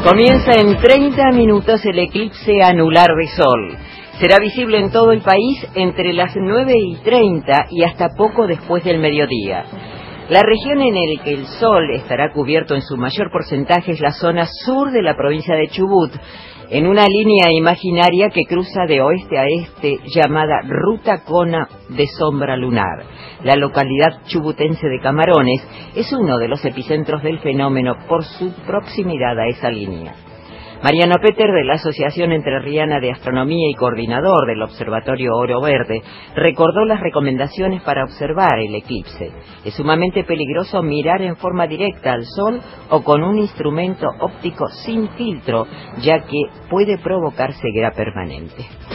Comienza en 30 minutos el eclipse anular de Sol. Será visible en todo el país entre las 9:30 y hasta poco después del mediodía. La región en la que el Sol estará cubierto en su mayor porcentaje es la zona sur de la provincia de Chubut, en una línea imaginaria que cruza de oeste a este llamada Ruta Cona de Sombra Lunar. La localidad chubutense de Camarones es uno de los epicentros del fenómeno por su proximidad a esa línea. Mariano Peter, de la Asociación Entrerriana de Astronomía y coordinador del Observatorio Oro Verde, recordó las recomendaciones para observar el eclipse. Es sumamente peligroso mirar en forma directa al Sol o con un instrumento óptico sin filtro, ya que puede provocar ceguera permanente.